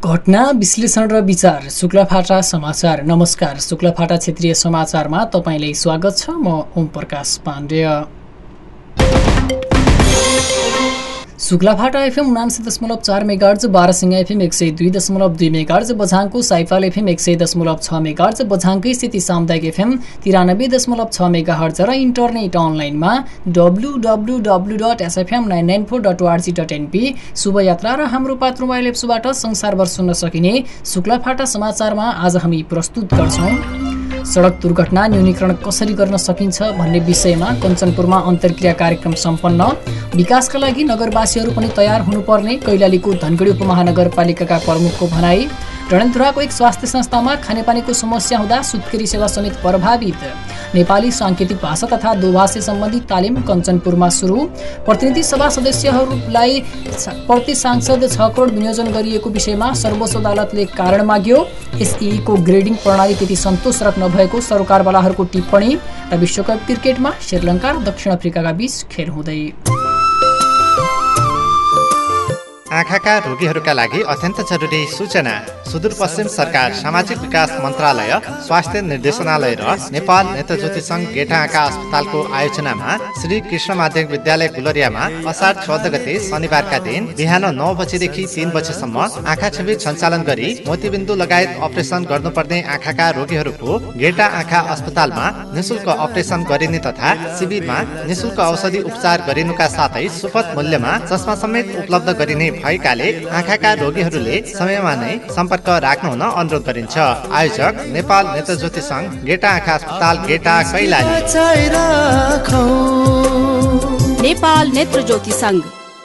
घटना विश्लेषण र विचार शुक्लाफाटा समाचार। नमस्कार, शुक्लाफाटा क्षेत्रीय समाचारमा तपाईंलाई स्वागत छ। म Om Prakash Pandey. Shuklaphanta FM 79.4 megahertz, Barasinga FM 102.2 megahertz, बझाङको साइफाल एफएम 100.6 मेगाहर्ज, बझाङकै स्थिति सामुदायिक एफएम 93.6 मेगाहर्ज र इन्टरनेट अनलाइनमा www.sfm994.org.np शुभयात्रा र हाम्रो पात्र मोबाइल एप्सबाट संसारभर सुन्न सकिने शुक्लाफाटा समाचारमा आज हामी प्रस्तुत गर्छौं। सडक दुर्घटना न्यूनीकरण कसरी गर्न सकिन्छ भन्ने विषयमा कञ्चनपुरमा अन्तर्क्रिया कार्यक्रम सम्पन्न। विकासका लागि नगरवासीहरू पनि तयार हुनुपर्ने कैलालीको धनगढी उपमहानगरपालिकाका प्रमुखको भनाई। डडेलधुराको एक स्वास्थ्य संस्थामा खानेपानीको समस्या हुँदा सुत्केरी सेवा समेत प्रभावित। नेपाली सांकेतिक भाषा तथा दोभाषी सम्बन्धी तालिम कञ्चनपुरमा सुरु। प्रतिनिधि सभा सदस्यहरूलाई प्रति सांसद 6 करोड विनियोजन गरिएको विषयमा सर्वोच्च अदालतले कारण माग्यो। एसईको ग्रेडिङ प्रणाली त्यति सन्तोषजनक नभएको सरकारवालाहरूको टिप्पणी। र विश्वकप क्रिकेटमा श्रीलङ्का र दक्षिण अफ्रिकाका बीच खेल हुँदै। आँखाका रोगीहरूका लागि अत्यन्त जरुरी सूचना। सुदूरपश्चिम सरकार सामाजिक विकास मन्त्रालय, स्वास्थ्य निर्देशनालय र नेपाल नेत्रज्योति सङ्घ गेटा आँखा अस्पतालको आयोजनामा श्री कृष्ण माध्यमिक विद्यालय गुलरियामा असार 14 गते शनिबारका दिन बिहान 9 बजेदेखि 3 बजेसम्म आँखा छवि सञ्चालन गरी मोतीबिन्दु लगायत अपरेसन गर्नुपर्ने आँखाका रोगीहरूको गेटा आँखा अस्पतालमा निशुल्क अपरेसन गरिने तथा शिविरमा निशुल्क औषधि उपचार गरिनुका साथै सुपथ मूल्यमा चस्मा समेत उपलब्ध गरिने भएकाले आँखाका रोगीहरूले समयमा नै सम्पर्क राख्नु हुन अनुरोध गरिन्छ। आयोजक नेपाल नेत्रज्योति सङ्घ गेटा आँखा अस्पताल गेटा कैलाली। नेपाल नेत्रज्योति सङ्घ।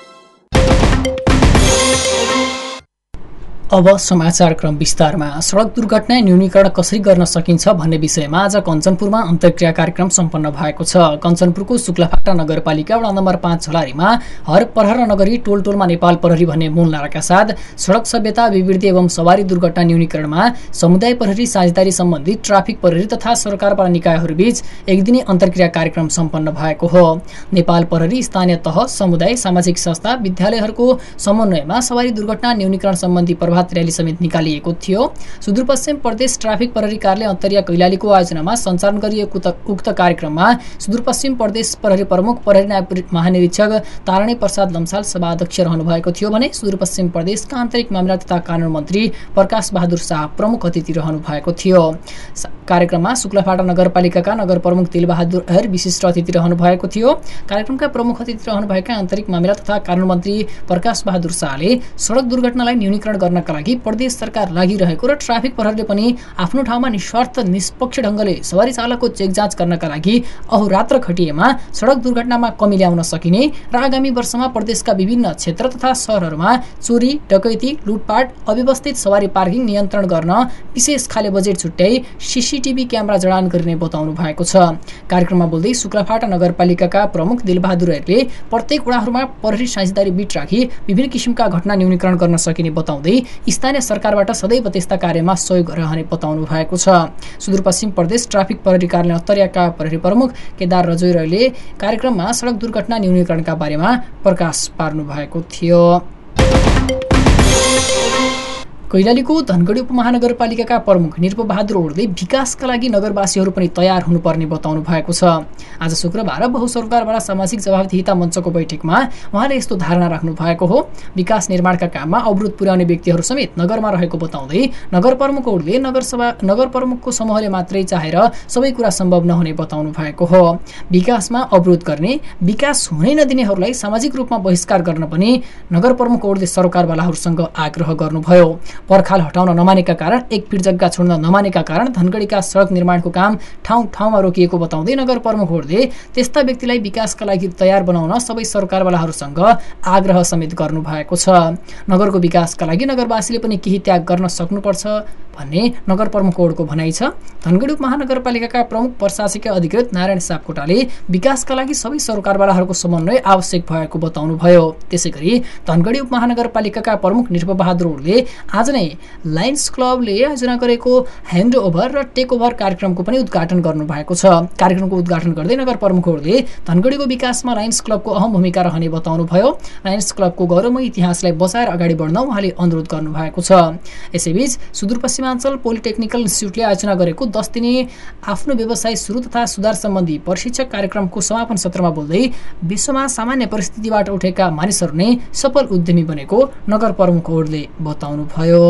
अब समाचार क्रम विस्तारमा। सडक दुर्घटना न्यूनीकरण कसरी गर्न सकिन्छ भन्ने विषयमा आज कञ्चनपुरमा अन्तर्क्रिया कार्यक्रम सम्पन्न भएको छ। कञ्चनपुरको शुक्लाफाटा नगरपालिका वडा नम्बर 5 झलारीमा हर प्रहर नगरी टोल टोलमा नेपाल प्रहरी भन्ने मूल नाराका साथ सडक सभ्यता अभिवृद्धि एवं सवारी दुर्घटना न्यूनीकरणमा समुदाय प्रहरी साझेदारी सम्बन्धी ट्राफिक प्रहरी तथा सरकारवाला निकायहरूबीच एकदिने अन्तर्क्रिया कार्यक्रम सम्पन्न भएको हो। नेपाल प्रहरी स्थानीय तह, समुदाय, सामाजिक संस्था, विद्यालयहरूको समन्वयमा सवारी दुर्घटना न्यूनीकरण सम्बन्धी रैली समेत निकालिएको थियो। सुदूरपश्चिम प्रदेश ट्राफिक प्रहरी कार्यालय अन्तर्या कैलालीको आयोजनामा सञ्चालन गरिएको उक्त कार्यक्रममा सुदूरपश्चिम प्रदेश प्रहरी प्रमुख प्रहरी नायब महानिरीक्षक तारणी प्रसाद लम्साल सभाध्यक्ष रहनु भएको थियो भने सुदूरपश्चिम प्रदेशका आन्तरिक मामिला तथा कानून मन्त्री प्रकाश बहादुर शाह प्रमुख अतिथि रहनु भएको थियो। कार्यक्रममा शुक्लाफाटा नगरपालिकाका नगर प्रमुख दिलबहादुर अहेर विशिष्ट अतिथि रहनु भएको थियो। कार्यक्रमका प्रमुख अतिथि रहनुभएका आन्तरिक मामिला तथा कानून मन्त्री प्रकाश बहादुर शाहले सडक दुर्घटनालाई न्यूनीकरण गर्नका लागि प्रदेश सरकार लागिरहेको र ट्राफिक प्रहरीले पनि आफ्नो ठाउँमा निस्वार्थ निष्पक्ष ढंगले सवारी चालकको चेक जाँच गर्नका लागि अहोरात्र खटिएमा सडक दुर्घटनामा कमी ल्याउन सकिने र आगामी वर्षमा प्रदेशका विभिन्न क्षेत्र तथा शहरहरूमा चोरी, डकैती, लुटपाट, अव्यवस्थित सवारी पार्किङ नियन्त्रण गर्न विशेष खाले बजेट छुट्याई सीसीटीभी क्यामेरा जडान गरिने बताउनु भएको छ। कार्यक्रममा बोल्दै शुक्लाफाटा नगरपालिकाका प्रमुख दिलबहादुर अहेरले प्रत्येक वडाहरूमा प्रहरी साझेदारी बीट राखी विभिन्न किसिमका घटना न्यूनीकरण गर्न सकिने बताउँदै स्थानीय सरकारबाट सदैव त्यस्ता कार्यमा सहयोग रहने बताउनु भएको छ। सुदूरपश्चिम प्रदेश ट्राफिक प्रहरी कार्यालय अन्तर्याका प्रहरी प्रमुख केदार रजोइरले कार्यक्रममा सडक दुर्घटना न्यूनीकरणका बारेमा प्रकाश पार्नु भएको थियो। कैलालीको धनगढी उपमहानगरपालिकाका प्रमुख निर्पबहादुर ओडले विकासका लागि नगरवासीहरू पनि तयार हुनुपर्ने बताउनु भएको छ। आज शुक्रबार बहुसरकारवाला सामाजिक जवाबदेहिता मञ्चको बैठकमा उहाँले यस्तो धारणा राख्नु भएको हो। विकास निर्माणका काममा अवरोध पुर्याउने व्यक्तिहरू समेत नगरमा रहेको बताउँदै नगर प्रमुख ओडले नगर प्रमुखको समूहले मात्रै चाहेर सबै कुरा सम्भव नहुने बताउनु भएको हो। विकासमा अवरोध गर्ने, विकास हुनै नदिनेहरूलाई सामाजिक रूपमा बहिष्कार गर्न पनि नगर प्रमुख ओडले सरकारवालाहरूसँग आग्रह गर्नुभयो। पर्खाल हटाउन नमानेका कारण, एक फिट जग्गा छोड्न नमानेका कारण धनगढीका सडक निर्माणको काम ठाउँ ठाउँमा रोकिएको बताउँदै नगर प्रमुख ओडले त्यस्ता व्यक्तिलाई विकासका लागि तयार बनाउन सबै सरकारवालाहरूसँग आग्रह समेत गर्नु भएको छ। नगरको विकासका लागि नगरवासीले पनि केही त्याग गर्न सक्नुपर्छ भन्ने नगर प्रमुख कोडको भनाइ छ। धनगढी उपमहानगरपालिकाका प्रमुख प्रशासकीय अधिकृत नारायण सापकोटाले विकासका लागि सबै सरकारवालाहरूको समन्वय आवश्यक भएको बताउनुभयो। त्यसैगरी धनगढी उपमहानगरपालिकाका प्रमुख निर्भबहादुर ओडले आज नै लायन्स क्लबले आयोजना गरेको ह्यान्ड ओभर र टेक ओभर कार्यक्रमको पनि उद्घाटन गर्नुभएको छ। कार्यक्रमको उद्घाटन गर्दै नगर प्रमुख ओडले धनगढीको विकासमा लायन्स क्लबको अहम भूमिका रहने बताउनुभयो। लायन्स क्लबको गौरवमय इतिहासलाई बचाएर अगाडि बढ्न उहाँले अनुरोध गर्नुभएको छ। यसैबीच सुदूरपश्चिमाञ्चल पोलिटेक्निकल इन्स्टिच्युटले आयोजना गरेको 10 दिने आफ्नो व्यवसाय सुरु तथा सुधार सम्बन्धी प्रशिक्षक कार्यक्रमको समापन सत्रमा बोल्दै विश्वमा सामान्य परिस्थितिबाट उठेका मानिसहरू नै सफल उद्यमी बनेको नगर प्रमुख ओडले बताउनुभयो।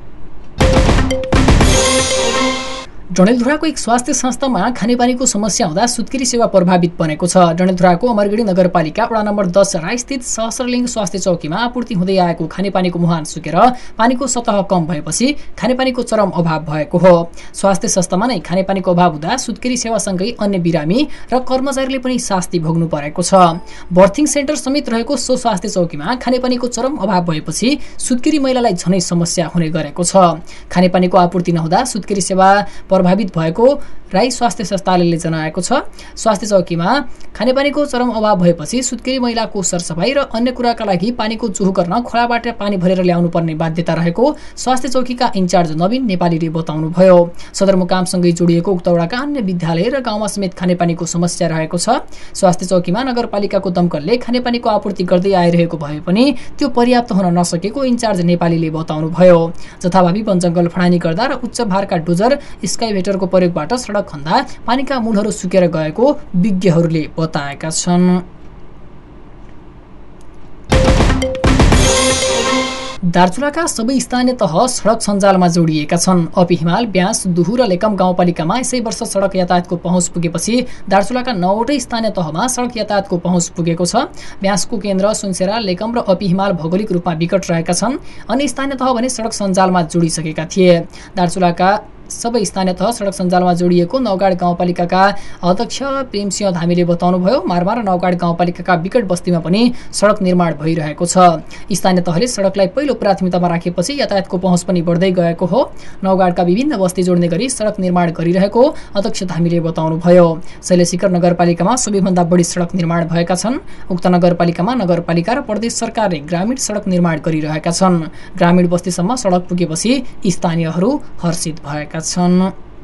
डडेलधुराको एक स्वास्थ्य संस्थामा खानेपानीको समस्या हुँदा सुत्केरी सेवा प्रभावित बनेको छ। डडेलधुराको अमरगढी नगरपालिका वडा नम्बर 10 राईस्थित सहस्रलिङ्ग स्वास्थ्य चौकीमा आपूर्ति हुँदै आएको खानेपानीको मुहान सुकेर पानीको सतह कम भएपछि खानेपानीको चरम अभाव भएको हो। स्वास्थ्य संस्थामा नै खानेपानीको अभाव हुँदा सुत्केरी सेवासँगै अन्य बिरामी र कर्मचारीले पनि शास्ति भोग्नु परेको छ। बर्थिङ सेन्टर समेत रहेको सो स्वास्थ्य चौकीमा खानेपानीको चरम अभाव भएपछि सुत्केरी महिलालाई झनै समस्या हुने गरेको छ। खानेपानीको आपूर्ति नहुँदा सुत्केरी सेवा प्रभावित भएको राई स्वास्थ्य संस्थाले जनाएको छ। स्वास्थ्य चौकीमा खानेपानीको चरम अभाव भएपछि सुत्केरी महिलाको सरसफाई र अन्य कुराका लागि पानीको चुहु गर्न खोलाबाट पानी भरेर ल्याउनु पर्ने बाध्यता रहेको स्वास्थ्य चौकीका इन्चार्ज नवीन नेपालीले बताउनुभयो। सदरमुकामसँगै जोडिएको उक्त वडाका अन्य विद्यालय र गाउँमा समेत खानेपानीको समस्या रहेको छ। स्वास्थ्य चौकीमा नगरपालिकाको दमकलले खानेपानीको आपूर्ति गर्दै आइरहेको भए पनि त्यो पर्याप्त हुन नसकेको इन्चार्ज नेपालीले बताउनुभयो। जथाभावी वनजङ्गल फडानी गर्दा र उच्च भारका डोजर स्काइभेटरको प्रयोगबाट सडक खन्दा पानीका मूलहरू सुकेर गएको विज्ञहरूले बताएका छन्। दार्चुलाका सबै स्थानीय तह सडक सञ्जालमा जोडिएका छन्। अपी हिमाल, ब्यास, दुहु र लेकम गाउँपालिकामा यसै वर्ष सडक यातायातको पहुँच पुगेपछि दार्चुलाका 9वटै स्थानीय तहमा सडक यातायातको पहुँच पुगेको छ। ब्यासको केन्द्र सुनसेरा, लेकम र अपी हिमाल भौगोलिक रूपमा विकट रहेका छन्। अन्य स्थानीय तह भने सडक सञ्जालमा जोडिसकेका थिए। दार्चुलाका सबै स्थानीय तह सडक सञ्जालमा जोडिएको नौगाड गाउँपालिकाका अध्यक्ष प्रेमसिंह धामीले बताउनुभयो। मारमा र नौगाड गाउँपालिकाका विकट बस्तीमा पनि सडक निर्माण भइरहेको छ। स्थानीय तहले सडकलाई पहिलो प्राथमिकतामा राखेपछि यातायातको पहुँच पनि बढ्दै गएको हो। नौगाडका विभिन्न बस्ती जोड्ने गरी सडक निर्माण गरिरहेको अध्यक्ष धामीले बताउनुभयो। शैलशिखर नगरपालिकामा सबैभन्दा बढी सडक निर्माण भएका छन्। उक्त नगरपालिकामा नगरपालिका र प्रदेश सरकारले ग्रामीण सडक निर्माण गरिरहेका छन्। ग्रामीण बस्तीसम्म सडक पुगेपछि स्थानीयहरू हर्षित भएका छन्।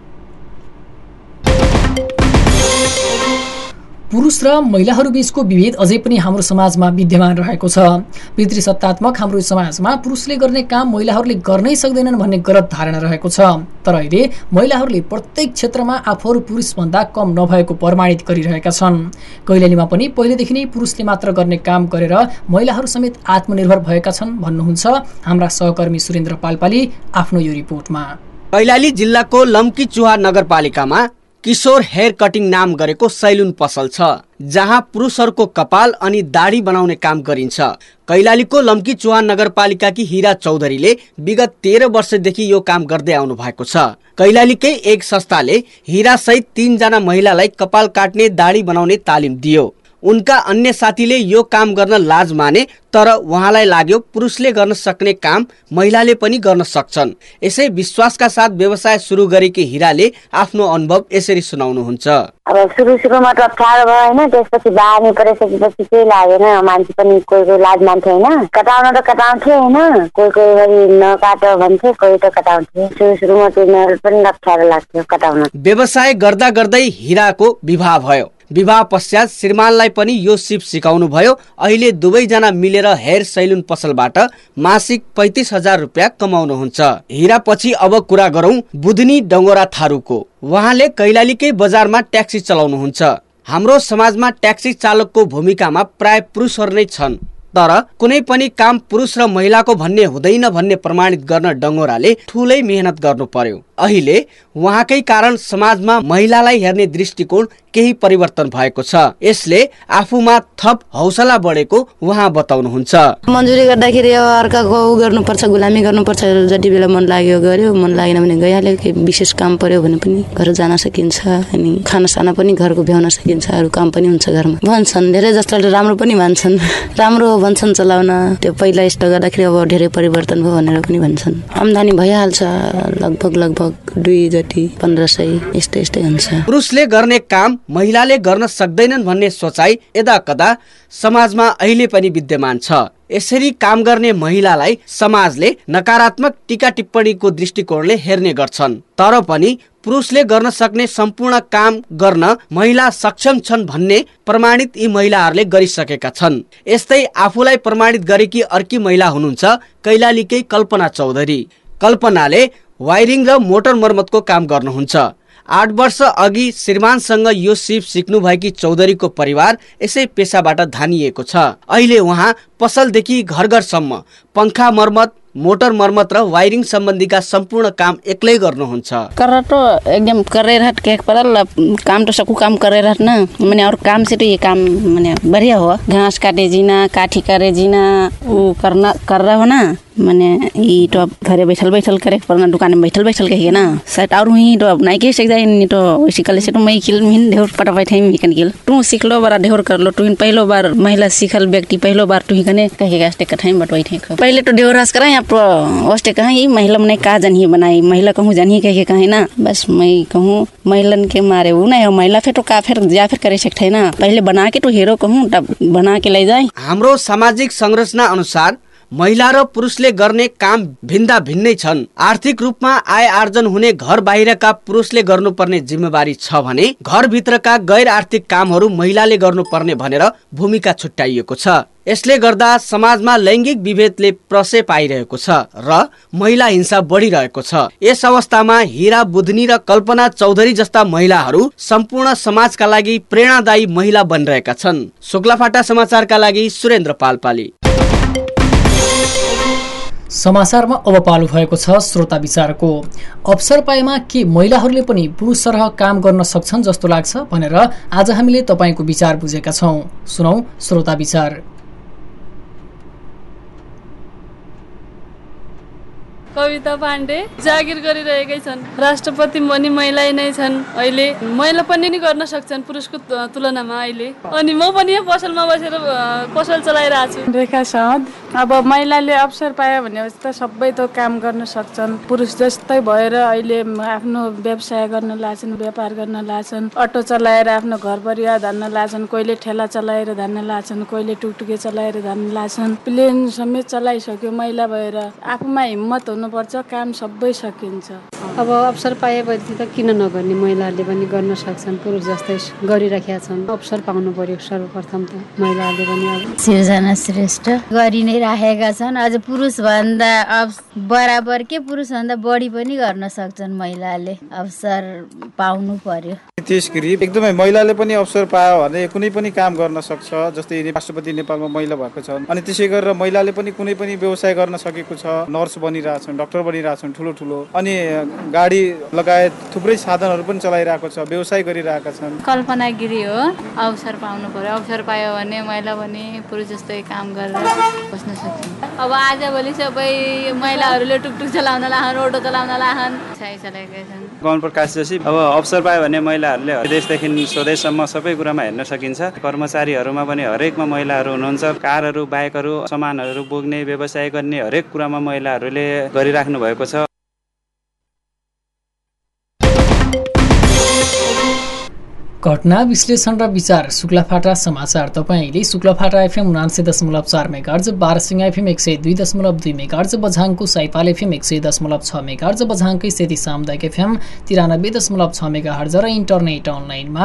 पुरुष र महिलाहरू बीचको विभेद अझै पनि हाम्रो समाजमा विद्यमान रहेको छ। पितृसत्तात्मक हाम्रो समाजमा पुरुषले गर्ने काम महिलाहरूले गर्नै सक्दैनन् भन्ने गलत धारणा रहेको छ। तर अहिले महिलाहरूले प्रत्येक क्षेत्रमा आफूहरू पुरुषभन्दा कम नभएको प्रमाणित गरिरहेका छन्। कैलालीमा पनि पहिलेदेखि नै पुरुषले मात्र गर्ने काम गरेर महिलाहरू समेत आत्मनिर्भर भएका छन् भन्नुहुन्छ हाम्रा सहकर्मी सुरेन्द्र पालपाली आफ्नो यो रिपोर्टमा। कैलाली जिल्लाको लम्की चुहा नगरपालिकामा किशोर हेयर कटिङ नाम गरेको सैलुन पसल छ, जहाँ पुरुषहरूको कपाल अनि दाढी बनाउने काम गरिन्छ। कैलालीको लम्की चुहान नगरपालिकाकी हीरा चौधरीले विगत 13 वर्षदेखि यो काम गर्दै आउनु भएको छ। कैलालीकै एक संस्थाले हीरा सहित 3 जना महिलालाई कपाल काट्ने, दाढी बनाउने तालिम दियो। उनका अन्य साथीले यो काम गर्न लाज माने, तर उहाँलाई लाग्यो पुरुषले गर्न सक्ने काम महिलाले पनि गर्न सक्छन्। यसै विश्वासका साथ व्यवसाय सुरु गरेकी हीराले आफ्नो अनुभव यसरी सुनाउनुहुन्छ। अब सुरुमा त अप्ठ्यारो भयो होइन, त्यसपछि बानी परिसकेपछि केही लागेन। मान्छे पनि कोही लाज मान्थे होइन, कटाउन त कटाउँथे होइन, कोही नकाट भन्थे, कोही त कटाउँथे। सुरुमा चाहिँ पनि अप्ठ्यारो लाग्थ्यो कटाउन। व्यवसाय गर्दा गर्दै हीराको विवाह भयो। विवाह पश्चात श्रीमानलाई पनि यो सिप सिकाउनु भयो। अहिले दुवैजना मिलेर हेयर सैलुन पसलबाट मासिक 35,000 रुपियाँ कमाउनुहुन्छ। हीरा पछि अब कुरा गरौं बुधनी डङ्गोरा थारूको। उहाँले कैलालीकै बजारमा ट्याक्सी चलाउनुहुन्छ। हाम्रो समाजमा ट्याक्सी चालकको भूमिकामा प्राय पुरुषहरू नै छन्, तर कुनै पनि काम पुरुष र महिलाको भन्ने हुँदैन भन्ने प्रमाणित गर्न डङ्गोराले ठूलै मेहनत गर्नु पर्यो। अहिले उहाँकै कारण समाजमा महिलालाई हेर्ने दृष्टिकोण केही परिवर्तन भएको छ। यसले आफूमा थप हौसला बढेको उहाँ बताउनुहुन्छ। मन्जुरी गर्दाखेरि अर्काको गर्नुपर्छ, गुलामी गर्नुपर्छ, जति बेला मन लाग्यो गर्यो, मन लागेन भने गइहाल्यो। केही विशेष काम पर्यो भने पनि घर जान सकिन्छ, अनि खानासाना पनि घरको भ्याउन सकिन्छ, अरू काम पनि हुन्छ घरमा भन्छन्। धेरै जसले राम्रो पनि भन्छन्, राम्रो भन्छन् चलाउन। त्यो पहिला यस्तो गर्दाखेरि अब धेरै परिवर्तन भयो भनेर पनि भन्छन्। आम्दानी भइहाल्छ, लगभग 2 जति 1500 यस्तै हुन्छ। पुरुषले गर्ने काम महिलाले गर्न सक्दैनन् भन्ने सोचाइ यदाकदा समाजमा अहिले पनि विद्यमान छ। यसरी काम गर्ने महिलालाई समाजले नकारात्मक टीका टिप्पणीको दृष्टिकोणले हेर्ने गर्छन्। तर पनि पुरुषले गर्न सक्ने सम्पूर्ण काम गर्न महिला सक्षम छन् भन्ने प्रमाणित यी महिलाहरूले गरिसकेका छन्। यस्तै आफूलाई प्रमाणित गरेकी अर्की महिला हुनुहुन्छ कैलालीकै कल्पना चौधरी। कल्पनाले वायरिङ र मोटर मर्मतको काम गर्नुहुन्छ। 8 वर्ष अघि श्रीमानसँग यो सिप सिक्नु भएकी चौधरीको परिवार यसै पेसाबाट धानिएको छ। अहिले उहाँ पसलदेखि घर-घरसम्म पंखा मर्मत, मोटर मर्मत र वायरिङ सम्बन्धीका सम्पूर्ण काम एक्लै गर्नुहुन्छ। तो एकदम करेरहट के परल काम तो सकू काम करेरहट ना मैंने और काम से तो ये काम मैंने बढ़िया हो। घास काटे जीना, काठी करे जीना, वो करना कर रहा हो ना। मैंने ये तो घरे बैठल करे पर दुकान में बैठल कहिए ना शायद और ही तो नहीं के सक जाए नहीं तो इसी कल से तो मैं किल मिन ढेर पटा बैठे मी कन किल तू सीख लो बड़ा ढेर कर लो तू पहलो बार महिला सीखल व्यक्ति पहलो बार तू ही कने कहेगा स्टे कठाई बट बैठे पहले तो ढेर रास करा आप ओस्टे कहां ये महिला ने का जन बनाई महिला कहूं जन ही कहे कहे ना बस मैं कहूं महिलन के मारे वो नहीं महिला फिर तो का फिर या फिर करे सकते ना पहले बना के तो हेरो कहूं तब बना के ले जाए। हाम्रो सामाजिक संरचना अनुसार महिला र पुरुषले गर्ने काम भिन्दा भिन्नै छन्। आर्थिक रूपमा आय आर्जन हुने घर बाहिरका पुरुषले गर्नुपर्ने जिम्मेवारी छ भने घर भित्रका गैर आर्थिक कामहरू महिलाले गर्नुपर्ने भनेर भूमिका छुट्याइएको छ। यसले गर्दा समाजमा लैंगिक विभेदले प्रशय पाइरहेको छ र महिला हिंसा बढिरहेको छ। यस अवस्थामा हीरा बुधनी र कल्पना चौधरी जस्ता महिलाहरू सम्पूर्ण समाजका लागि प्रेरणादायी महिला बनिरहेका छन्। शुक्लाफाटा समाचारका लागि सुरेन्द्र पालपाली। समाचारमा अब पालो भएको छ श्रोता विचारको। अवसर पाएमा के महिलाहरूले पनि पुरुष सरह काम गर्न सक्छन् जस्तो लाग्छ भनेर आज हामीले तपाईको विचार बुझेका छौं। सुनौ श्रोता विचार। कविता पाण्डे जागिर गरिरहेकै छन्। राष्ट्रपति पनि महिला नै छन्। अहिले महिला पनि गर्न सक्छन् पुरुषको तुलनामा अहिले। अनि म पनि यहाँ पसलमा बसेर पसल चलाइरहेको छु। रेखा साहद। अब महिलाले अवसर पायो भने त सबै त काम गर्न सक्छन्। पुरुष जस्तै भएर अहिले आफ्नो व्यवसाय गर्न लाग्छन्, व्यापार गर्न लाग्छन्, अटो चलाएर आफ्नो घर परिवार धान्न लाग्छन्, कोहीले ठेला चलाएर धान्न लाग्छन्, कोहीले टुकटुके चलाएर धान्न लाग्छन्। प्लेन समेत चलाइसक्यो महिला भएर। आफूमा हिम्मत हुनुपर्छ, काम सबै सकिन्छ। अब अवसर पाएपछि त किन नगर्ने, महिलाहरूले पनि गर्न सक्छन्, पुरुष जस्तै गरिराखेका छन्। अवसर पाउनु पर्यो सर्वप्रथम त महिलाहरूले पनि। अब सिर्जना श्रेष्ठ गरि नै राखेका छन्। अझ पुरुष भन्दा बराबर के पुरुष भन्दा बढी पनि गर्न सक्छन् महिलाले। अवसर पाउनु पर्यो। नितेश गिरी। एकदमै महिलाले पनि अवसर पायो भने कुनै पनि काम गर्न सक्छ। जस्तै राष्ट्रपति नेपालमा महिला भएको छन् अनि त्यसै गरेर महिलाले पनि कुनै पनि व्यवसाय गर्न सकेको छ। नर्स बनिरहेछन्, डाक्टर बनिरहेछन् ठुलो अनि गाडी लगायत थुप्रै साधनहरू पनि चलाइरहेको छ, व्यवसाय गरिरहेका छन्। कल्पना गिरी हो। अवसर पाउनु पर्यो। अवसर पायो भने महिला पनि पुरुष जस्तै काम गरेर बस्न सक्छन्। अब आजभोलि सबै महिलाहरूले टुकटुक चलाउन लाहन्, अटो चलाउन लाहन्, चलाएका छन्। गौन प्रकाश जोशी। अब अवसर पायो भने महिलाहरूले विदेशदेखि स्वदेशसम्म सबै कुरामा हेर्न सकिन्छ। कर्मचारीहरूमा पनि हरेकमा महिलाहरू हुनुहुन्छ। कारहरू, बाइकहरू, सामानहरू बोक्ने, व्यवसाय गर्ने हरेक कुरामा महिलाहरूले गरिराख्नु भएको छ। घटना विश्लेषण र विचार शुक्लाफाटा समाचार तपाईले शुक्लाफाटा एफएम 89.4 मेगाहर्ज, बारसिंह एफएम 102.2 मेगाहर्ज, बझाङको साइपाल एफएम 100.6 मेगाहर्ज, बझाङकै सेती सामुदायिक एफएम 93.6 मेगाहर्ज र इन्टरनेट अनलाइनमा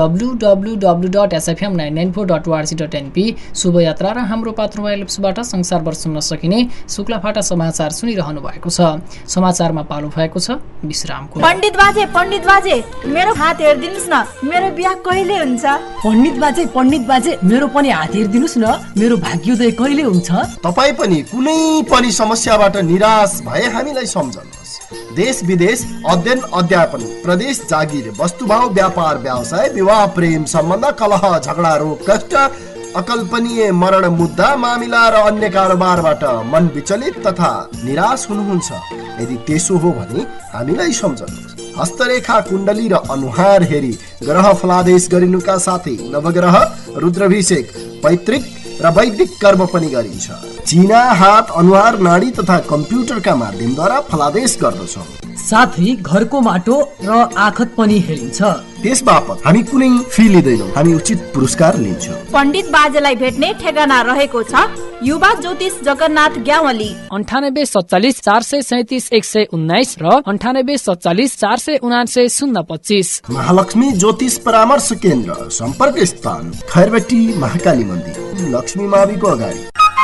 www.sfm994.org.np शुभयात्रा र हाम्रो पात्र मोबाइल एप्सबाट संसारभर सुन्न सकिने शुक्लाफाटा समाचार सुनिरहनु भएको छ। समाचारमा पालो भएको छ विश्रामको। पण्डित बाजे मेरो हात हेर्दिनुस् न, मेरो बिहा कहिले हुन्छ? पण्डित बाजे मेरो पनि हात हेरिदिनुस् न, मेरो भाग्योदय कहिले हुन्छ? तपाई पनि कुनै पनि समस्याबाट निराश भए हामीलाई सम्झनुहोस्। देश विदेश अध्ययन अध्यापन, प्रदेश जागिर, वस्तुभाव व्यापार व्यवसाय, विवाह प्रेम सम्बन्ध, कलह झगडा रोग कष्ट, अकल्पनीय मरण मुद्दा मामिला र अन्य कारोबारबाट मन विचलित तथा निराश हुनुहुन्छ। यदि त्यसो हो भने हामीलाई सम्झनुहोस्। हस्तरेखा कुण्डली र अनुहार हेरी ग्रह फलादेश गरिनुका साथै नवग्रह रुद्राभिषेक, पैतृक र वैदिक कर्म पनि गरिन्छ। चिना, हात, अनुहार, नाडी तथा कम्प्युटरका माध्यमद्वारा फलादेश गर्दछौँ। साथै घरको माटो र आखत पनि हेरिन्छ। त्यस बापत हामी कुनै फी लिँदैनौँ, हामी उचित पुरस्कार लिन्छौँ। पण्डित बाजेलाई भेट्ने ठेगाना रहेको छ युवा ज्योतिष जगन्नाथ ग्यावली, 9847 437 119 र 9847 479 025। महालक्ष्मी ज्योतिष परामर्श केन्द्र, सम्पर्क स्थान खैरबेटी महाकाली मन्दिर, लक्ष्मी माविको अगाडि।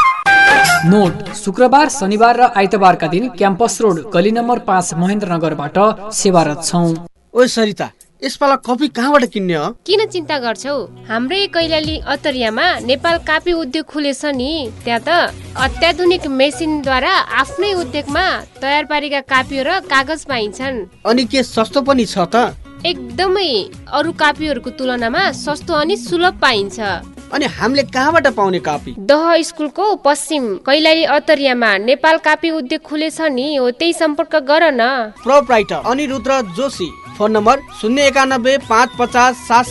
नोट, शुक्रबार शनिबार र आइतबारका दिन क्याम्पस रोड गली नम्बर 5 महेन्द्रनगरबाट सेवारत छौं। ओ सरिता, यसपाला कपी कहाँबाट किन्ने हो? किन चिन्ता गर्छौ? हाम्रै कैलाली अतरियामा नेपाल कापी उद्योग खुलेछ नि। त्यहाँ त अत्याधुनिक मेसिनद्वारा आफ्नै उद्योगमा तयार पारेका कापी र कागज पाइन्छन्। अनि के सस्तो पनि छ त? एकदमै, अरू कापीहरूको तुलनामा सस्तो अनि सुलभ पाइन्छ। अनि हामीले कहाँबाट पाउने कापी? दह स्कुलको पश्चिम कैलाली अतरियामा नेपाल कापी उद्योग खुलेछ नि, हो त्यही सम्पर्क गर न। Proprietor Anirudra Joshi, phone number 091 550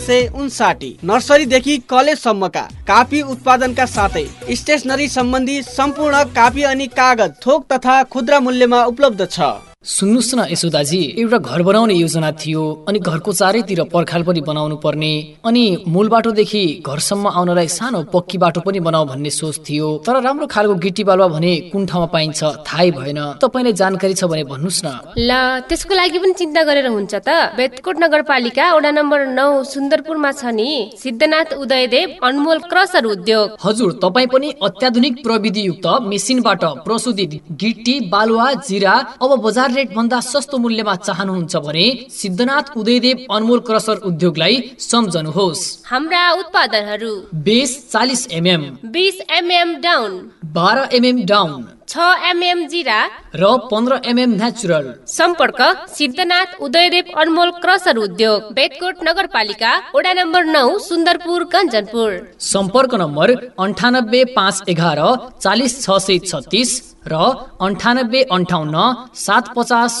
759। नर्सरीदेखि कलेजसम्मका कापी उत्पादनका साथै स्टेसनरी सम्बन्धी सम्पूर्ण कापी अनि कागज थोक तथा खुद्रा मूल्यमा उपलब्ध छ। सुन्नुस् न यशोदाजी, एउटा घर बनाउने योजना थियो, अनि घरको चारैतिर पर्खाल पनि बनाउनु पर्ने, अनि मूल बाटोदेखि घरसम्म आउनलाई सानो पक्की बाटो पनि बनाऊ भन्ने सोच थियो। तर राम्रो खालको गिटी बालुवा भने कुन ठाउँमा पाइन्छ थाहै भएन। तपाईलाई जानकारी छ भने भन्नुस् न। ल, त्यसको लागि पनि चिन्ता गरेर हुन्छ त। बेतकोट नगरपालिका वडा नम्बर 9 सुन्दरपुरमा छ नि सिद्धनाथ उदयदेव अनमोल क्रसर उद्योग। हजुर, तपाई पनि अत्याधुनिक प्रविधि युक्त मेसिनबाट प्रशोधित गिटी बालुवा जिरा अब बजार रेट भन्दा सस्तो मूल्यमा चाहनुहुन्छ भने सिद्धनाथ उदयदेव अनमोल क्रसर उद्योगलाई सम्झनुहोस्। हाम्रा उत्पादनहरू base 40 mm, 20 mm down, 12 mm down, 6 mm जिरा र 15 mm नेचुरल। सम्पर्क सिद्धनाथ उदयदेव अनमोल क्रसर उद्योग, बेतकोट नगरपालिका वडा नम्बर 9 सुन्दरपुर कञ्चनपुर। सम्पर्क नम्बर 98 511 40 636 र 98 58 750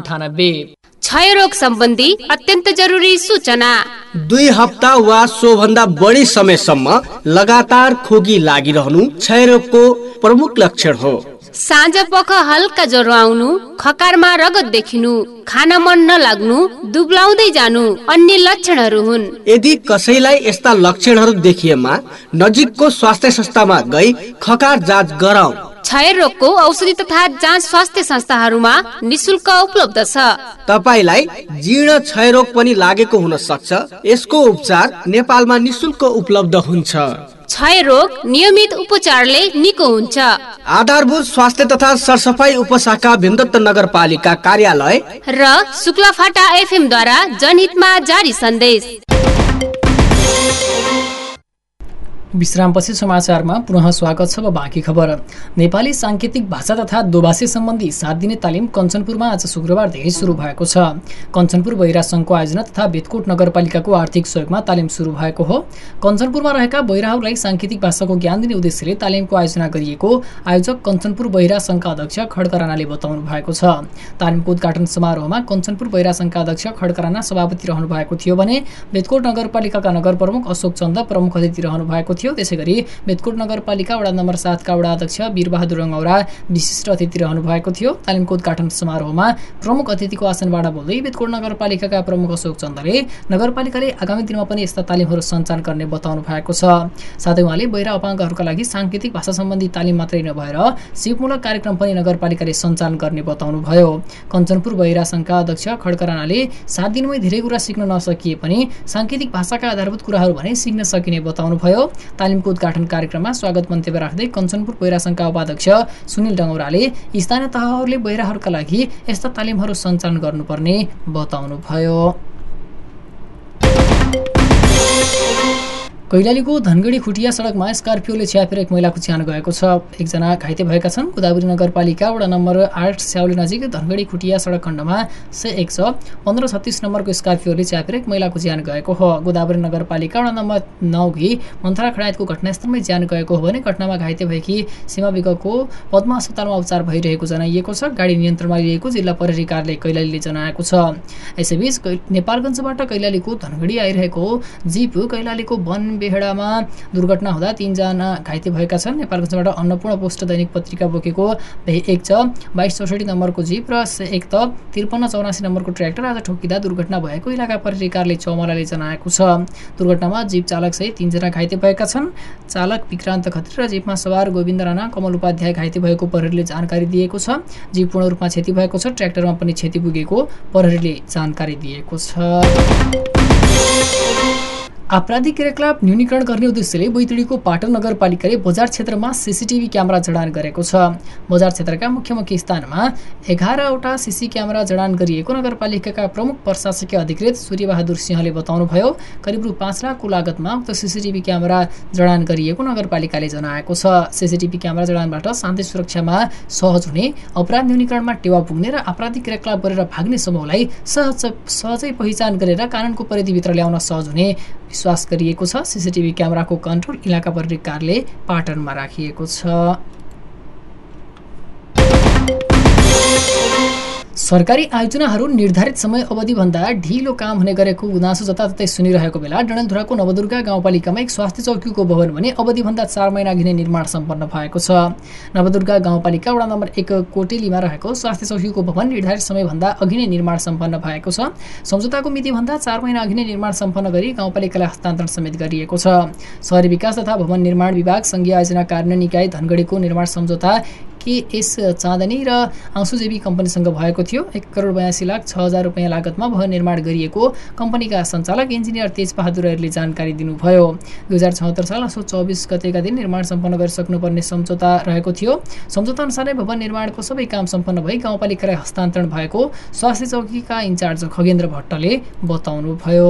098। क्षयरोग सम्बन्धी अत्यन्त जरुरी सूचना। 2 हप्ता वा सोभन्दा बढी समयसम्म लगातार खोकी लागिरहनु क्षयरोगको प्रमुख लक्षण हो। साँझ पख हल्का ज्वरो आउनु, खकारमा रगत देखिनु, खान मन नलाग्नु, दुब्लाउँदै जानु अन्य लक्षणहरू हुन्। यदि कसैलाई यस्ता लक्षणहरू देखिएमा नजिकको स्वास्थ्य संस्थामा गई खकार जाँच गराऊ। क्षयरोगको औषधि तथा जाँच स्वास्थ्य संस्थाहरूमा निशुल्क उपलब्ध छ। तपाईलाई जीर्ण क्षयरोग पनि लागेको हुन सक्छ। यसको उपचार नेपालमा निशुल्क उपलब्ध हुन्छ। क्षयरोग नियमित उपचारले निको हुन्छ। आधारभूत स्वास्थ्य तथा सरसफाई उपशाखा भीमदत्त नगरपालिका कार्यालय र शुक्लाफाटा FM द्वारा जनहितमा जारी सन्देश। विश्रामपछि समाचारमा पुनः स्वागत छ। बाँकी खबर। नेपाली सांकेतिक भाषा तथा दोभाषी सम्बन्धी 7 दिने तालिम कञ्चनपुरमा आज शुक्रबारदेखि सुरु भएको छ। कञ्चनपुर बहिरा संघको आयोजना तथा बेतकोट नगरपालिकाको आर्थिक सहयोगमा तालिम सुरु भएको हो। कञ्चनपुरमा रहेका बहिराहरूलाई सांकेतिक भाषाको ज्ञान दिने उद्देश्यले तालिमको आयोजना गरिएको आयोजक कञ्चनपुर बहिरा संघका अध्यक्ष खड्का राणाले बताउनु भएको छ। तालिमको उद्घाटन समारोहमा कञ्चनपुर बहिरा संघका अध्यक्ष खड्का राणा सभापति रहनु भएको थियो भने बेतकोट नगरपालिकाका नगर प्रमुख अशोक चन्द प्रमुख अतिथि रहनु भएको थियो। त्यसैगरी बेतकोट नगरपालिका वडा नम्बर 7 का वडा अध्यक्ष वीरबहादुर रङ्गौरा विशिष्ट अतिथि रहनु भएको थियो। तालिमको उद्घाटन समारोहमा प्रमुख अतिथिको आसनबाट बोल्दै बेतकोट नगरपालिकाका प्रमुख अशोक चन्दले नगरपालिकाले आगामी दिनमा पनि यस्ता तालिमहरू सञ्चालन गर्ने बताउनु भएको छ। साथै उहाँले बहिरा अपाङ्गहरूका लागि सांकेतिक भाषा सम्बन्धी तालिम मात्रै नभएर सिपमूलक कार्यक्रम पनि नगरपालिकाले सञ्चालन गर्ने बताउनु भयो। कञ्चनपुर बहिरा संघका अध्यक्ष खड्का राणाले 7 दिनमै धेरै कुरा सिक्न नसकिए पनि सांकेतिक भाषाका आधारभूत कुराहरू भने सिक्न सकिने बताउनु भयो। तालिमको उद्घाटन कार्यक्रममा स्वागत मन्तव्य राख्दै कञ्चनपुर बहिरा संघका उपाध्यक्ष सुनिल डङ्गौराले स्थानीय तहहरूले बहिराहरूका लागि यस्ता तालिमहरू सञ्चालन गर्नुपर्ने बताउनु भयो। कैलालीको धनगढी खुटिया सडकमा स्कर्पियोले च्यापेर एक महिलाको ज्यान गएको छ। एकजना घाइते भएका छन्। गोदावरी नगरपालिका वडा नम्बर 8 स्याउली नजिक धनगढी खुटिया सडक खण्डमा 101 1536 नम्बरको स्कर्पियोले च्यापेर एक महिलाको ज्यान गएको हो। गोदावरी नगरपालिका वडा नम्बर 9 की मन्थरा खडायतको घटनास्थलमै ज्यान गएको हो भने घटनामा घाइते भएकी सीमा विगको पद्मा अस्पतालमा उपचार भइरहेको जनाइएको छ। गाडी नियन्त्रणमा लिएको जिल्ला प्रहरी कार्यालय कैलालीले जनाएको छ। यसैबीच नेपालगञ्जबाट कैलालीको धनगढी आइरहेको जीप कैलालीको वन बेहडामा दुर्घटना हुँदा 3 जना घाइते भएका छन्। नेपालगञ्जबाट अन्नपूर्ण पोस्ट दैनिक पत्रिका बोकेको 2264 नम्बरको जीप र 5384 नम्बरको ट्र्याक्टर आज ठोकिँदा दुर्घटना भएको इलाका प्रहरी कार्यालय चौमलाले जनाएको छ। दुर्घटनामा जीप चालक सहित 3 जना घाइते भएका छन्। चालक विक्रान्त खत्री र जीपमा सवार गोविन्द राणा कमल उपाध्याय घाइते भएको प्रहरीले जानकारी दिएको छ। जीप पूर्ण रूपमा क्षति भएको छ। ट्र्याक्टरमा पनि क्षति पुगेको प्रहरीले जानकारी दिएको छ। आपराधिक क्रियाकलाप न्यूनीकरण गर्ने उद्देश्यले बैतडीको पाटन नगरपालिकाले बजार क्षेत्रमा सीसीटीभी क्यामेरा जडान गरेको छ। बजार क्षेत्रका मुख्य मुख्य स्थानमा 11वटा सीसी क्यामेरा जडान गरिएको नगरपालिकाका प्रमुख प्रशासकीय अधिकृत सूर्यबहादुर सिंहले बताउनुभयो। करिब रु 5 लाखको लागतमा उक्त सीसीटीभी क्यामेरा जडान गरिएको नगरपालिकाले जनाएको छ। सीसीटीभी क्यामेरा जडानबाट शान्ति सुरक्षामा सहज हुने, अपराध न्यूनीकरणमा टेवा पुग्ने र आपराधिक क्रियाकलाप गरेर भाग्ने समूहलाई सहजै पहिचान गरेर कानुनको परिधिभित्र ल्याउन सहज हुने विश्वास गरिएको छ। सीसीटीभी क्यामेराको कन्ट्रोल इलाका प्रहरी कार्यालय पाटनमा राखिएको छ। सरकारी आयोजनाहरू निर्धारित समय अवधिभन्दा ढिलो काम हुने गरेको गुनासो जताततै सुनिरहेको बेला डडेलधुराको नवदुर्गा गाउँपालिकामा एक स्वास्थ्य चौकीको भवन भने अवधिभन्दा 4 महिना अघि नै निर्माण सम्पन्न भएको छ। नवदुर्गा गाउँपालिका वडा नम्बर 1 कोटेलीमा रहेको स्वास्थ्य चौकीको भवन निर्धारित समयभन्दा अघि नै निर्माण सम्पन्न भएको छ। सम्झौताको मितिभन्दा 4 महिना अघि नै निर्माण सम्पन्न गरी गाउँपालिकालाई हस्तान्तरण समेत गरिएको छ। शहरी विकास तथा भवन निर्माण विभाग संघीय आयोजना कार्यान्वयन निकाय धनगढीको निर्माण सम्झौता केएस चाँदनी र आँसुजेवी कम्पनीसँग भएको थियो। 1,82,06,000 रुपियाँ लागतमा भवन निर्माण गरिएको कम्पनीका सञ्चालक इन्जिनियर तेज बहादुर राईले जानकारी दिनुभयो। 2076 साल असोज 24 गतेका दिन निर्माण सम्पन्न गरिसक्नुपर्ने सम्झौता रहेको थियो। सम्झौता अनुसारै भवन निर्माणको सबै काम सम्पन्न भई गाउँपालिकालाई हस्तान्तरण भएको स्वास्थ्य चौकीका इन्चार्ज खगेन्द्र भट्टले बताउनुभयो।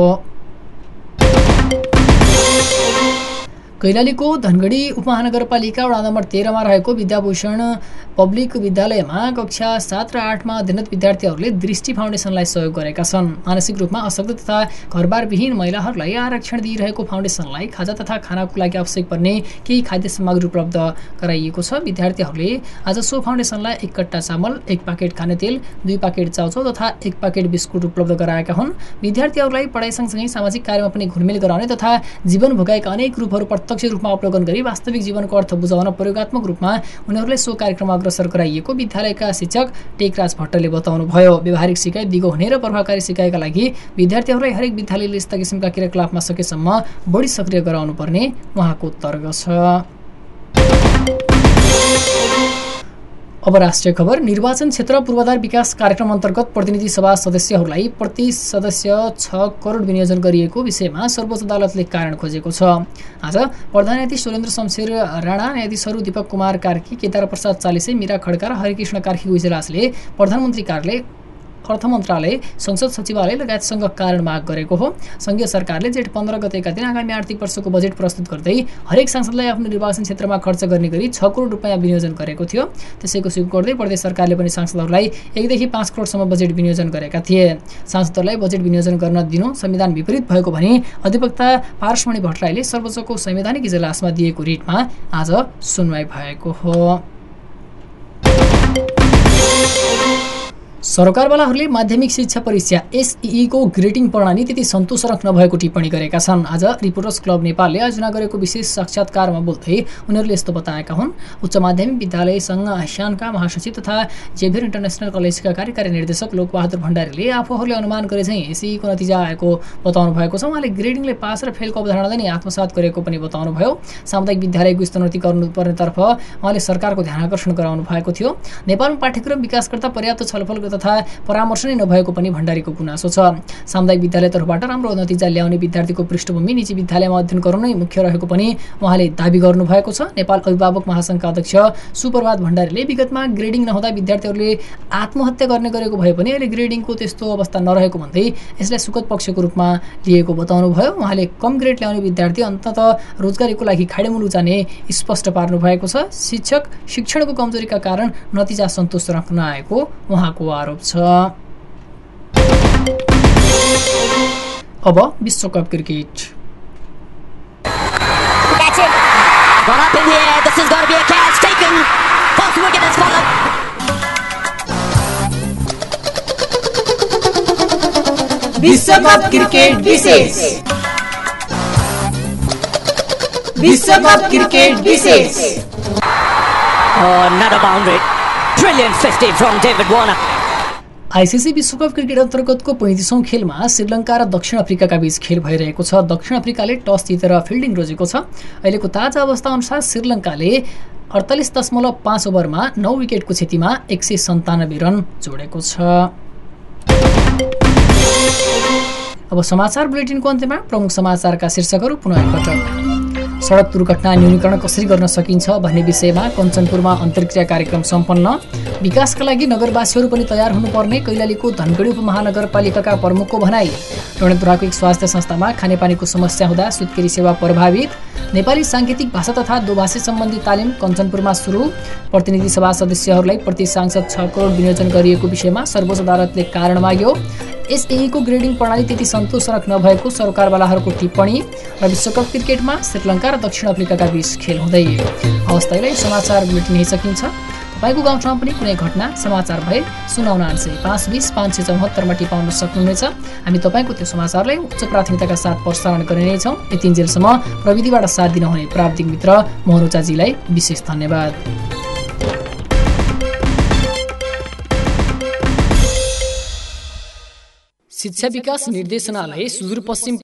कैलालीको धनगढी उपमहानगरपालिका वडा नम्बर 13 मा रहेको विद्याभूषण पब्लिक विद्यालयमा कक्षा 7 र 8 मा अध्ययनरत विद्यार्थीहरूले दृष्टि फाउन्डेसनलाई सहयोग गरेका छन्। मानसिक रूपमा अशक्त तथा घरबारविहीन महिलाहरूलाई आरक्षण दिइरहेको फाउन्डेसनलाई खाजा तथा खानाको लागि आवश्यक पर्ने केही खाद्य सामग्री उपलब्ध गराइएको छ। विद्यार्थीहरूले आज सो फाउन्डेसनलाई 1 कट्टा चामल, 1 पाकेट खाने तेल, 2 पाकेट चाउचाउ तथा 1 पाकेट बिस्कुट उपलब्ध गराएका हुन्। विद्यार्थीहरूलाई पढाइ सँगसँगै सामाजिक कार्यमा पनि घुलमिल गराउने तथा जीवन भोगाएका अनेक रूपहरू प्रत्यक्ष रूपमा अवलोकन गरी वास्तविक जीवनको अर्थ बुझाउन प्रयोगात्मक रूपमा उनीहरूलाई सो कार्यक्रममा अग्रसर गराइएको विद्यालयका शिक्षक टेकराज भट्टले बताउनुभयो। व्यवहारिक सिकाइ दिगो हुने र प्रभावकारी सिकाइका लागि विद्यार्थीहरूलाई हरेक विद्यालयले यस्ता किसिमका क्रियाकलापमा सकेसम्म बढी सक्रिय गराउनु पर्ने उहाँको तर्क छ। अब राष्ट्रिय खबर। निर्वाचन क्षेत्र पूर्वाधार विकास कार्यक्रम अन्तर्गत प्रतिनिधि सभा सदस्यहरूलाई प्रति सदस्य 6 करोड विनियोजन गरिएको विषयमा सर्वोच्च अदालतले कारण खोजेको छ। आज प्रधान न्यायाधीश सुरेन्द्र शमशेर राणा, न्यायाधीशहरू दीपक कुमार कार्की, केदार प्रसाद चालिसे, मीरा खड्का र हरिकृष्ण कार्कीको इजलासले प्रधानमन्त्री कार्यालय, अर्थ मन्त्रालय, संसद सचिवालय लगायतसँग कारण माग गरेको हो। संघीय सरकारले जेठ 15 गतेका दिन आगामी आर्थिक वर्षको बजेट प्रस्तुत गर्दै हरेक सांसदलाई आफ्नो निर्वाचन क्षेत्रमा खर्च गर्ने गरी 6 करोड रुपियाँ विनियोजन गरेको थियो। त्यसैको स्वीकार गर्दै प्रदेश सरकारले पनि सांसदहरूलाई 1 देखि 5 करोडसम्म बजेट विनियोजन गरेका थिए। सांसदहरूलाई बजेट विनियोजन गर्न दिनु संविधान विपरीत भएको भनी अधिवक्ता पारसमणि भट्टराईले सर्वोच्चको संवैधानिक इजलासमा दिएको रिटमा आज सुनवाई भएको हो। सरकारवालाहरूले माध्यमिक शिक्षा परीक्षा एसईई को ग्रेडिङ प्रणाली त्यति सन्तोषजनक नभएको टिप्पणी गरेका छन्। आज रिपोर्टर्स क्लब नेपालले आयोजना गरेको विशेष साक्षात्कारमा बोल्दै उनीहरूले यस्तो बताएका हुन्। उच्च माध्यमिक विद्यालय सङ्घ आसियानका महासचिव तथा जेभियर इन्टरनेसनल कलेजका कार्यकारी निर्देशक लोकबहादुर भण्डारीले आफूहरूले अनुमान गरे चाहिँ एसईईको नतिजा आएको बताउनु भएको छ। उहाँले ग्रेडिङले पास र फेलको अवधारणालाई नै आत्मसात गरेको पनि बताउनुभयो। सामुदायिक विद्यालयको स्तरोन्नति गर्नुपर्नेतर्फ उहाँले सरकारको ध्यान आकर्षण गराउनु भएको थियो। नेपालमा पाठ्यक्रम विकासकर्ता पर्याप्त छलफल तथा परामर्श नै नभएको पनि भण्डारीको गुनासो छ। सामुदायिक विद्यालयतर्फबाट राम्रो नतिजा ल्याउने विद्यार्थीको पृष्ठभूमि निजी विद्यालयमा अध्ययन गर्नु नै मुख्य रहेको पनि उहाँले दाबी गर्नुभएको छ। नेपाल अभिभावक महासङ्घका अध्यक्ष सुप्रभात भण्डारीले विगतमा ग्रेडिङ नहुँदा विद्यार्थीहरूले आत्महत्या गर्ने गरेको भए पनि अहिले ग्रेडिङको त्यस्तो अवस्था नरहेको भन्दै यसलाई सुखद पक्षको रूपमा लिएको बताउनुभयो। उहाँले कम ग्रेड ल्याउने विद्यार्थी अन्ततः रोजगारीको लागि खाडेमुलु जाने स्पष्ट पार्नु भएको छ। शिक्षक शिक्षणको कमजोरीका कारण नतिजा सन्तोष राख्न आएको उहाँको आरोप छ। अब विश्वकप क्रिकेट। विश्वकप क्रिकेट विशेष। विश्वकप क्रिकेट विशेष। Another boundary. Brilliant 50 from David Warner. ICC विश्वकप क्रिकेट अन्तर्गतको 35औं खेलमा श्रीलङ्का र दक्षिण अफ्रिकाका बीच खेल भइरहेको छ। दक्षिण अफ्रिकाले टस जितेर फिल्डिङ रोजेको छ। अहिलेको ताजा अवस्था अनुसार श्रीलङ्काले 48.5 ओभरमा 9 विकेटको क्षतिमा 197 रन जोडेको छ। अब समाचार बुलेटिनको अन्त्यमा प्रमुख समाचारका शीर्षकहरू पुनः एकपटक। सडक दुर्घटना न्यूनीकरण कसरी गर्न सकिन्छ भन्ने विषयमा कञ्चनपुरमा अन्तर्क्रिया कार्यक्रम सम्पन्न। विकासका लागि नगरवासीहरू पनि तयार हुनुपर्ने कैलालीको धनगढी उपमहानगरपालिकाका प्रमुखको भनाई। डडेलधुराको एक स्वास्थ्य संस्थामा खानेपानीको समस्या हुँदा सुत्केरी सेवा प्रभावित। नेपाली साङ्केतिक भाषा तथा दोभाषी सम्बन्धी तालिम कञ्चनपुरमा सुरु। प्रतिनिधि सभा सदस्यहरूलाई प्रति सांसद 6 करोड विनियोजन गरिएको विषयमा सर्वोच्च अदालतले कारण माग्यो। एसएईको ग्रेडिङ प्रणाली त्यति सन्तोषजनक नभएको सरकारवालाहरूको टिप्पणी। र विश्वकप क्रिकेटमा श्रीलङ्का र दक्षिण अफ्रिकाका बीच खेल हुँदै। हवस्, समाचार बुलेटिन यही सकिन्छ। तपाईँको गाउँठाउँमा पनि कुनै घटना समाचार भए 099520 टिपाउन सक्नुहुनेछ। हामी तपाईँको त्यो समाचारलाई उच्च प्राथमिकताका साथ प्रसारण गरिनेछौँ। यतिन्जेलसम्म प्रविधिबाट साथ दिनुहुने प्राविधिक मित्र मोहन ओझाजीलाई विशेष धन्यवाद। शिक्षा विकास निर्देशनालय सुदूरपश्चिम